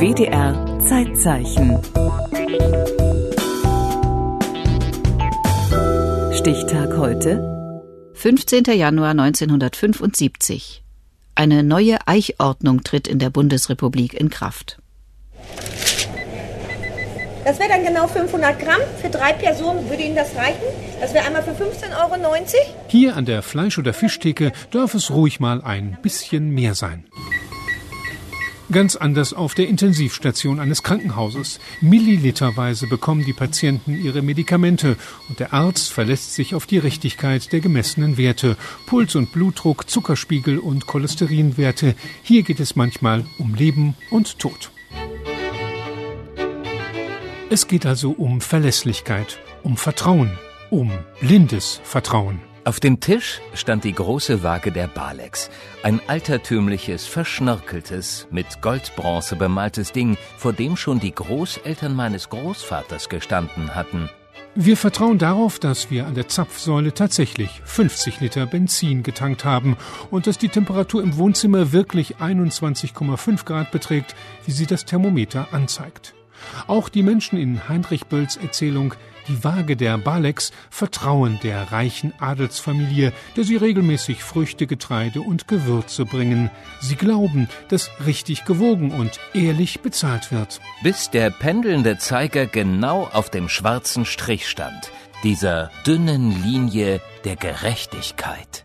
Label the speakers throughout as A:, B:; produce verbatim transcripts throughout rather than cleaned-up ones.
A: D D R Zeitzeichen. Stichtag heute:
B: fünfzehnter Januar neunzehnhundertfünfundsiebzig. Eine neue Eichordnung tritt in der Bundesrepublik in Kraft.
C: Das wäre dann genau fünfhundert Gramm. Für drei Personen würde Ihnen das reichen? Das wäre einmal für fünfzehn Euro neunzig.
D: Hier an der Fleisch- oder Fischtheke darf es ruhig mal ein bisschen mehr sein. Ganz anders auf der Intensivstation eines Krankenhauses. Milliliterweise bekommen die Patienten ihre Medikamente und der Arzt verlässt sich auf die Richtigkeit der gemessenen Werte. Puls und Blutdruck, Zuckerspiegel und Cholesterinwerte. Hier geht es manchmal um Leben und Tod. Es geht also um Verlässlichkeit, um Vertrauen, um blindes Vertrauen.
E: Auf dem Tisch stand die große Waage der Balex. Ein altertümliches, verschnörkeltes, mit Goldbronze bemaltes Ding, vor dem schon die Großeltern meines Großvaters gestanden hatten.
D: Wir vertrauen darauf, dass wir an der Zapfsäule tatsächlich fünfzig Liter Benzin getankt haben und dass die Temperatur im Wohnzimmer wirklich einundzwanzig Komma fünf Grad beträgt, wie sie das Thermometer anzeigt. Auch die Menschen in Heinrich Bölls Erzählung Die Waage der Balex vertrauen der reichen Adelsfamilie, der sie regelmäßig Früchte, Getreide und Gewürze bringen. Sie glauben, dass richtig gewogen und ehrlich bezahlt wird.
E: Bis der pendelnde Zeiger genau auf dem schwarzen Strich stand, dieser dünnen Linie der Gerechtigkeit.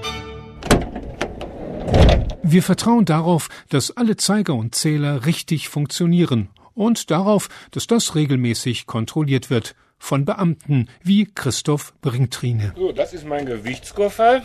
D: Wir vertrauen darauf, dass alle Zeiger und Zähler richtig funktionieren und darauf, dass das regelmäßig kontrolliert wird. Von Beamten wie Christoph Bringtrine.
F: So, das ist mein Gewichtskoffer.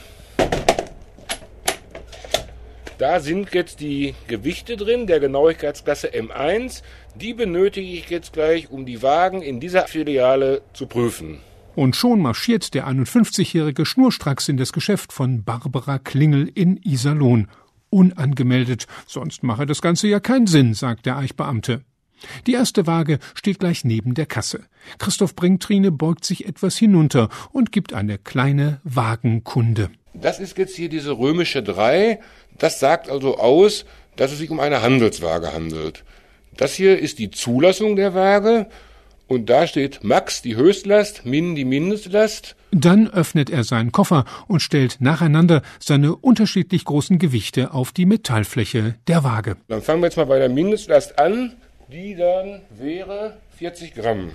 F: Da sind jetzt die Gewichte drin, der Genauigkeitsklasse M eins. Die benötige ich jetzt gleich, um die Wagen in dieser Filiale zu prüfen.
D: Und schon marschiert der einundfünfzigjährige schnurstracks in das Geschäft von Barbara Klingel in Iserlohn. Unangemeldet, sonst mache das Ganze ja keinen Sinn, sagt der Eichbeamte. Die erste Waage steht gleich neben der Kasse. Christoph Bringtrine beugt sich etwas hinunter und gibt eine kleine Wagenkunde.
F: Das ist jetzt hier diese römische drei. Das sagt also aus, dass es sich um eine Handelswaage handelt. Das hier ist die Zulassung der Waage und da steht Max die Höchstlast, Min die Mindestlast.
D: Dann öffnet er seinen Koffer und stellt nacheinander seine unterschiedlich großen Gewichte auf die Metallfläche der Waage.
F: Dann fangen wir jetzt mal bei der Mindestlast an. Die dann wäre vierzig Gramm.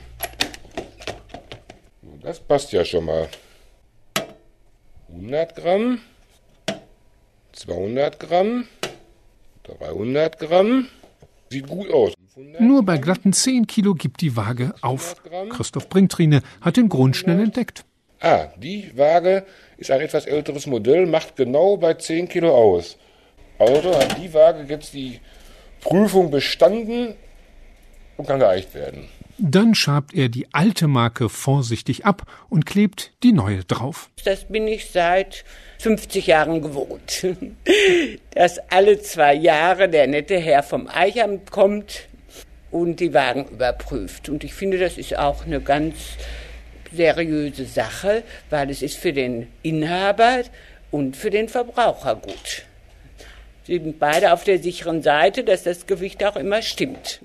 F: Das passt ja schon mal. hundert Gramm, zweihundert Gramm, dreihundert Gramm. Sieht gut aus.
D: Nur bei glatten zehn Kilo gibt die Waage auf. Christoph Bringtrine hat den Grund schnell entdeckt.
F: Ah, die Waage ist ein etwas älteres Modell, macht genau bei zehn Kilo aus. Also hat die Waage jetzt die Prüfung bestanden und kann geeicht werden.
D: Dann schabt er die alte Marke vorsichtig ab und klebt die neue drauf.
G: Das bin ich seit fünfzig Jahren gewohnt. Dass alle zwei Jahre der nette Herr vom Eichamt kommt und die Wagen überprüft. Und ich finde, das ist auch eine ganz seriöse Sache, weil es ist für den Inhaber und für den Verbraucher gut. Sie sind beide auf der sicheren Seite, dass das Gewicht auch immer stimmt.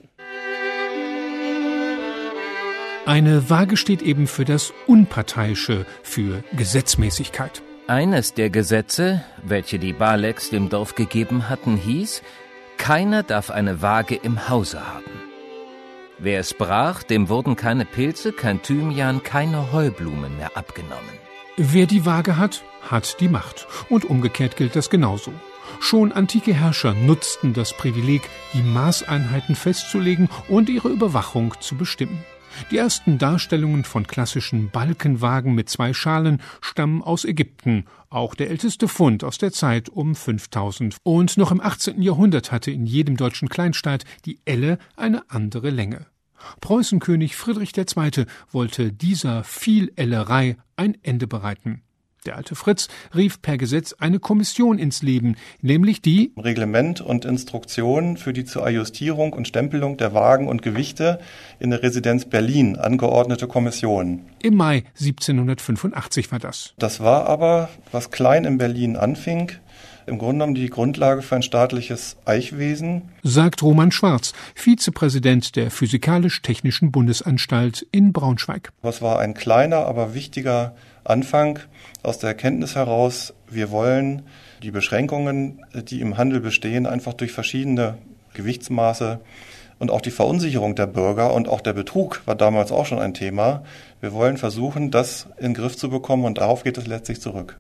D: Eine Waage steht eben für das Unparteiische, für Gesetzmäßigkeit.
E: Eines der Gesetze, welche die Balex dem Dorf gegeben hatten, hieß: Keiner darf eine Waage im Hause haben. Wer es brach, dem wurden keine Pilze, kein Thymian, keine Heublumen mehr abgenommen.
D: Wer die Waage hat, hat die Macht. Und umgekehrt gilt das genauso. Schon antike Herrscher nutzten das Privileg, die Maßeinheiten festzulegen und ihre Überwachung zu bestimmen. Die ersten Darstellungen von klassischen Balkenwagen mit zwei Schalen stammen aus Ägypten, auch der älteste Fund aus der Zeit um fünftausend. Und noch im achtzehnten Jahrhundert hatte in jedem deutschen Kleinstaat die Elle eine andere Länge. Preußenkönig Friedrich der Zweite wollte dieser Vielellerei ein Ende bereiten. Der alte Fritz rief per Gesetz eine Kommission ins Leben, nämlich die
H: Reglement und Instruktion für die zur Ajustierung und Stempelung der Wagen und Gewichte in der Residenz Berlin angeordnete Kommission.
D: Im Mai siebzehnhundertfünfundachtzig war das.
H: Das war aber, was klein in Berlin anfing, im Grunde genommen die Grundlage für ein staatliches Eichwesen,
D: sagt Roman Schwarz, Vizepräsident der Physikalisch-Technischen Bundesanstalt in Braunschweig.
H: Das war ein kleiner, aber wichtiger Anfang aus der Erkenntnis heraus, wir wollen die Beschränkungen, die im Handel bestehen, einfach durch verschiedene Gewichtsmaße und auch die Verunsicherung der Bürger und auch der Betrug war damals auch schon ein Thema. Wir wollen versuchen, das in den Griff zu bekommen und darauf geht es letztlich zurück.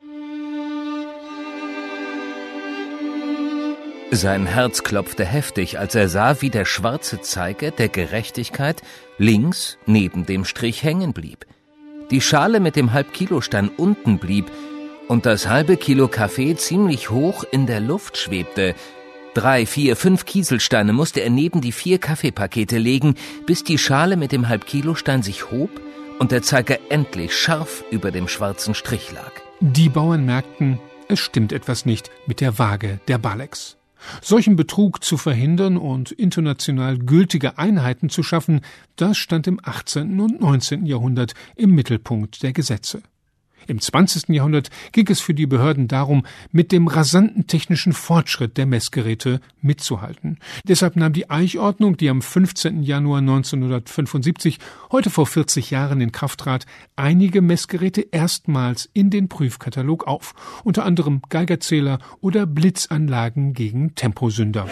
E: Sein Herz klopfte heftig, als er sah, wie der schwarze Zeiger der Gerechtigkeit links neben dem Strich hängen blieb. Die Schale mit dem Halbkilostein unten blieb und das halbe Kilo Kaffee ziemlich hoch in der Luft schwebte. Drei, vier, fünf Kieselsteine musste er neben die vier Kaffeepakete legen, bis die Schale mit dem Halbkilostein sich hob und der Zeiger endlich scharf über dem schwarzen Strich lag.
D: Die Bauern merkten, es stimmt etwas nicht mit der Waage der Balex. Solchen Betrug zu verhindern und international gültige Einheiten zu schaffen, das stand im achtzehnten und neunzehnten Jahrhundert im Mittelpunkt der Gesetze. Im zwanzigsten Jahrhundert ging es für die Behörden darum, mit dem rasanten technischen Fortschritt der Messgeräte mitzuhalten. Deshalb nahm die Eichordnung, die am fünfzehnten Januar neunzehnhundertfünfundsiebzig, heute vor vierzig Jahren in Kraft trat, einige Messgeräte erstmals in den Prüfkatalog auf, unter anderem Geigerzähler oder Blitzanlagen gegen Temposünder.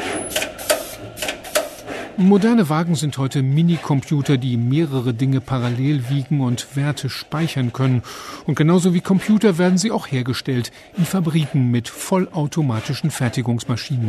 D: Moderne Wagen sind heute Minicomputer, die mehrere Dinge parallel wiegen und Werte speichern können. Und genauso wie Computer werden sie auch hergestellt in Fabriken mit vollautomatischen Fertigungsmaschinen.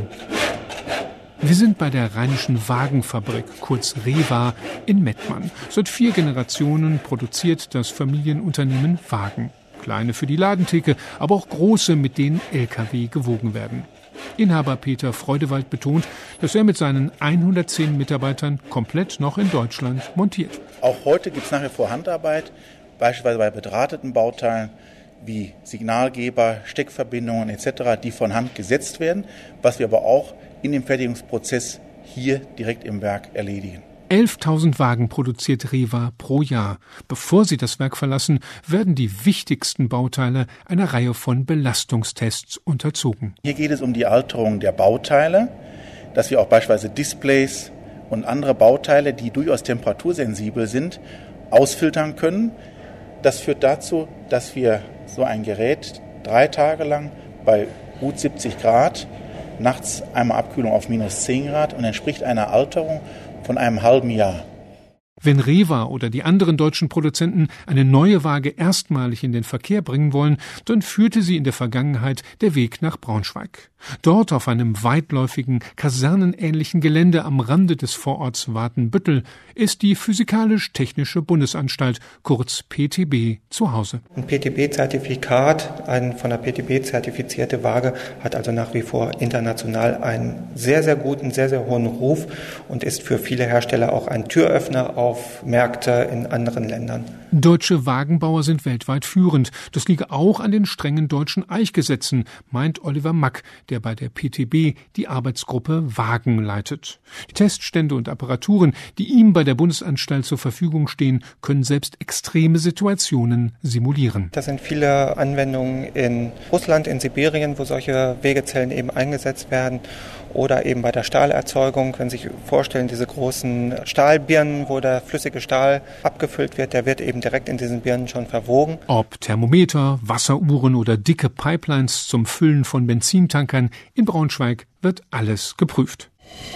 D: Wir sind bei der Rheinischen Wagenfabrik, kurz Rewa, in Mettmann. Seit vier Generationen produziert das Familienunternehmen Wagen. Kleine für die Ladentheke, aber auch große, mit denen L K W gewogen werden. Inhaber Peter Freudewald betont, dass er mit seinen hundertzehn Mitarbeitern komplett noch in Deutschland montiert.
I: Auch heute gibt es nach wie vor Handarbeit, beispielsweise bei bedrahteten Bauteilen wie Signalgeber, Steckverbindungen et cetera, die von Hand gesetzt werden, was wir aber auch in dem Fertigungsprozess hier direkt im Werk erledigen.
D: elftausend Wagen produziert Rewa pro Jahr. Bevor sie das Werk verlassen, werden die wichtigsten Bauteile einer Reihe von Belastungstests unterzogen.
I: Hier geht es um die Alterung der Bauteile, dass wir auch beispielsweise Displays und andere Bauteile, die durchaus temperatursensibel sind, ausfiltern können. Das führt dazu, dass wir so ein Gerät drei Tage lang bei gut siebzig Grad, nachts einmal Abkühlung auf minus zehn Grad und entspricht einer Alterung von einem halben Jahr.
D: Wenn Rewa oder die anderen deutschen Produzenten eine neue Waage erstmalig in den Verkehr bringen wollen, dann führte sie in der Vergangenheit der Weg nach Braunschweig. Dort auf einem weitläufigen, kasernenähnlichen Gelände am Rande des Vororts Watenbüttel ist die Physikalisch-Technische Bundesanstalt, kurz P T B, zu Hause.
J: Ein P T B-Zertifikat, eine von der P T B zertifizierte Waage, hat also nach wie vor international einen sehr, sehr guten, sehr, sehr hohen Ruf und ist für viele Hersteller auch ein Türöffner auf Märkte in anderen Ländern.
D: Deutsche Wagenbauer sind weltweit führend. Das liege auch an den strengen deutschen Eichgesetzen, meint Oliver Mack, der bei der P T B die Arbeitsgruppe Wagen leitet. Die Teststände und Apparaturen, die ihm bei der Bundesanstalt zur Verfügung stehen, können selbst extreme Situationen simulieren.
J: Das sind viele Anwendungen in Russland, in Sibirien, wo solche Wegezellen eben eingesetzt werden. Oder eben bei der Stahlerzeugung, wenn Sie sich vorstellen, diese großen Stahlbirnen, wo der flüssige Stahl abgefüllt wird, der wird eben direkt in diesen Birnen schon verwogen.
D: Ob Thermometer, Wasseruhren oder dicke Pipelines zum Füllen von Benzintankern, in Braunschweig wird alles geprüft.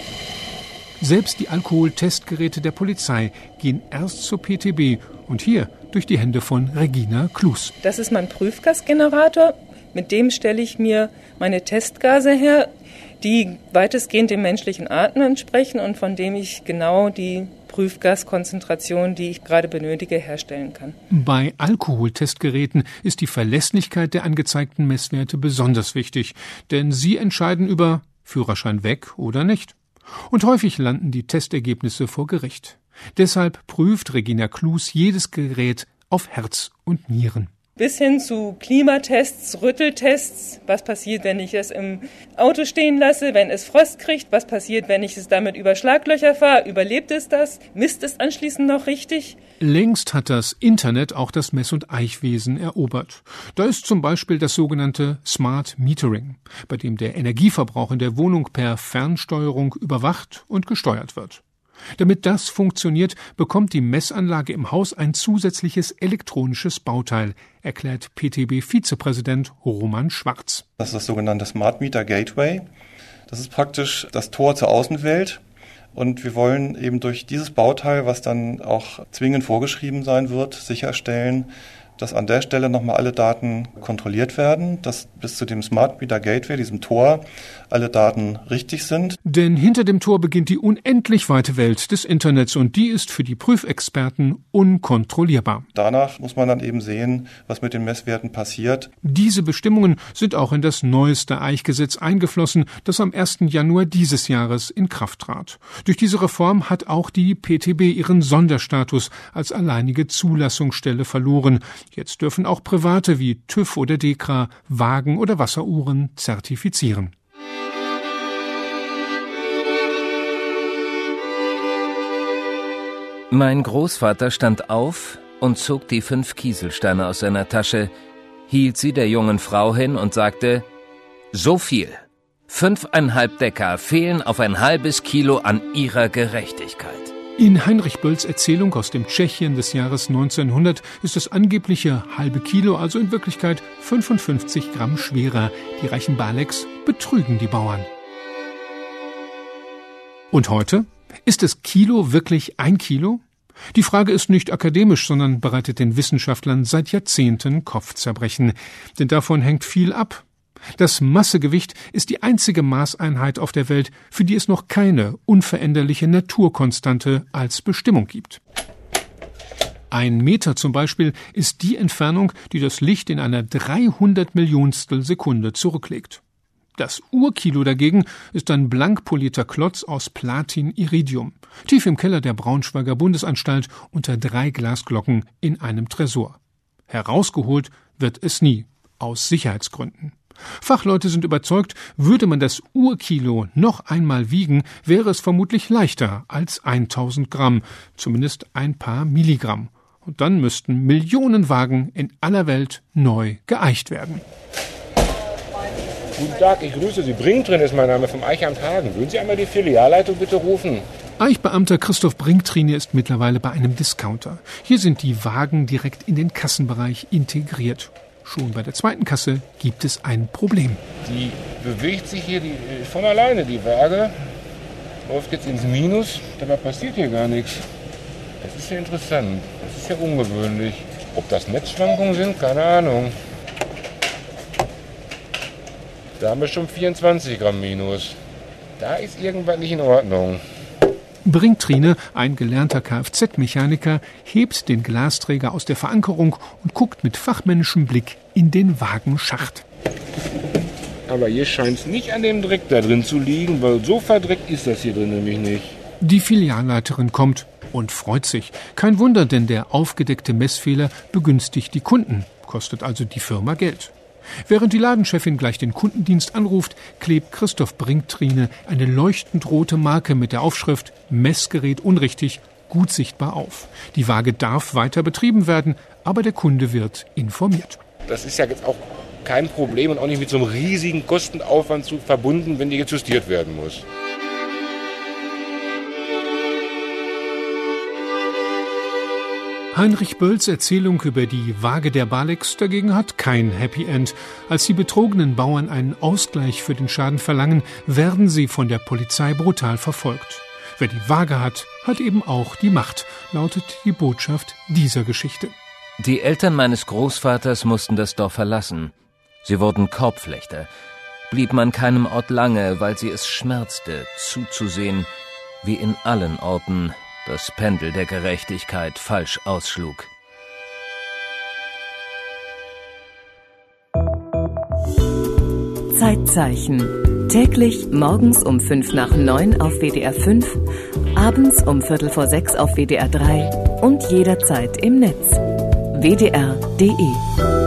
D: Selbst die Alkoholtestgeräte der Polizei gehen erst zur P T B und hier durch die Hände von Regina Klus.
K: Das ist mein Prüfgasgenerator. Mit dem stelle ich mir meine Testgase her, die weitestgehend dem menschlichen Atmen entsprechen und von dem ich genau die Prüfgaskonzentration, die ich gerade benötige, herstellen kann.
D: Bei Alkoholtestgeräten ist die Verlässlichkeit der angezeigten Messwerte besonders wichtig, denn sie entscheiden über Führerschein weg oder nicht. Und häufig landen die Testergebnisse vor Gericht. Deshalb prüft Regina Klus jedes Gerät auf Herz und Nieren.
K: Bis hin zu Klimatests, Rütteltests. Was passiert, wenn ich es im Auto stehen lasse, wenn es Frost kriegt? Was passiert, wenn ich es damit über Schlaglöcher fahre? Überlebt es das? Misst es anschließend noch richtig?
D: Längst hat das Internet auch das Mess- und Eichwesen erobert. Da ist zum Beispiel das sogenannte Smart Metering, bei dem der Energieverbrauch in der Wohnung per Fernsteuerung überwacht und gesteuert wird. Damit das funktioniert, bekommt die Messanlage im Haus ein zusätzliches elektronisches Bauteil, erklärt P T B-Vizepräsident Roman Schwarz.
H: Das ist das sogenannte Smart Meter Gateway. Das ist praktisch das Tor zur Außenwelt. Und wir wollen eben durch dieses Bauteil, was dann auch zwingend vorgeschrieben sein wird, sicherstellen, dass an der Stelle nochmal alle Daten kontrolliert werden, dass bis zu dem Smart Meter Gateway, diesem Tor, alle Daten richtig sind.
D: Denn hinter dem Tor beginnt die unendlich weite Welt des Internets und die ist für die Prüfexperten unkontrollierbar.
H: Danach muss man dann eben sehen, was mit den Messwerten passiert.
D: Diese Bestimmungen sind auch in das neueste Eichgesetz eingeflossen, das am ersten Januar dieses Jahres in Kraft trat. Durch diese Reform hat auch die P T B ihren Sonderstatus als alleinige Zulassungsstelle verloren. Jetzt dürfen auch Private wie TÜV oder DEKRA Wagen oder Wasseruhren zertifizieren.
E: Mein Großvater stand auf und zog die fünf Kieselsteine aus seiner Tasche, hielt sie der jungen Frau hin und sagte: So viel, fünfeinhalb Decker fehlen auf ein halbes Kilo an ihrer Gerechtigkeit.
D: In Heinrich Bölls Erzählung aus dem Tschechien des Jahres neunzehnhundert ist das angebliche halbe Kilo also in Wirklichkeit fünfundfünfzig Gramm schwerer. Die reichen Baleks betrügen die Bauern. Und heute? Ist das Kilo wirklich ein Kilo? Die Frage ist nicht akademisch, sondern bereitet den Wissenschaftlern seit Jahrzehnten Kopfzerbrechen. Denn davon hängt viel ab. Das Massegewicht ist die einzige Maßeinheit auf der Welt, für die es noch keine unveränderliche Naturkonstante als Bestimmung gibt. Ein Meter zum Beispiel ist die Entfernung, die das Licht in einer dreihundert Millionstel Sekunde zurücklegt. Das Urkilo dagegen ist ein blank polierter Klotz aus Platin-Iridium, tief im Keller der Braunschweiger Bundesanstalt unter drei Glasglocken in einem Tresor. Herausgeholt wird es nie, aus Sicherheitsgründen. Fachleute sind überzeugt, würde man das Urkilo noch einmal wiegen, wäre es vermutlich leichter als tausend Gramm, zumindest ein paar Milligramm. Und dann müssten Millionen Wagen in aller Welt neu geeicht werden.
F: Guten Tag, ich grüße Sie. Bringtrin ist mein Name vom Eichamt Hagen. Würden Sie einmal die Filialleitung bitte rufen?
D: Eichbeamter Christoph Bringtrine ist mittlerweile bei einem Discounter. Hier sind die Wagen direkt in den Kassenbereich integriert. Schon bei der zweiten Kasse gibt es ein Problem.
F: Die bewegt sich hier die, von alleine, die Waage. Läuft jetzt ins Minus, dabei passiert hier gar nichts. Das ist ja interessant, das ist ja ungewöhnlich. Ob das Netzschwankungen sind, keine Ahnung. Da haben wir schon vierundzwanzig Gramm Minus. Da ist irgendwas nicht in Ordnung.
D: Bringtrine, ein gelernter Kfz-Mechaniker, hebt den Glasträger aus der Verankerung und guckt mit fachmännischem Blick in den Wagenschacht.
F: Aber hier scheint es nicht an dem Dreck da drin zu liegen, weil so verdreckt ist das hier drin nämlich nicht.
D: Die Filialleiterin kommt und freut sich. Kein Wunder, denn der aufgedeckte Messfehler begünstigt die Kunden, kostet also die Firma Geld. Während die Ladenchefin gleich den Kundendienst anruft, klebt Christoph Bringtrine eine leuchtend rote Marke mit der Aufschrift »Messgerät unrichtig« gut sichtbar auf. Die Waage darf weiter betrieben werden, aber der Kunde wird informiert.
F: Das ist ja jetzt auch kein Problem und auch nicht mit so einem riesigen Kostenaufwand zu verbunden, wenn die jetzt justiert werden muss.
D: Heinrich Bölls Erzählung über die Waage der Baleks dagegen hat kein Happy End. Als die betrogenen Bauern einen Ausgleich für den Schaden verlangen, werden sie von der Polizei brutal verfolgt. Wer die Waage hat, hat eben auch die Macht, lautet die Botschaft dieser Geschichte.
E: Die Eltern meines Großvaters mussten das Dorf verlassen. Sie wurden Korbflechter, blieben an keinem Ort lange, weil sie es schmerzte, zuzusehen, wie in allen Orten das Pendel der Gerechtigkeit falsch ausschlug.
A: Zeitzeichen. Täglich morgens um fünf nach neun auf W D R fünf, abends um viertel vor sechs auf W D R drei und jederzeit im Netz. W D R punkt de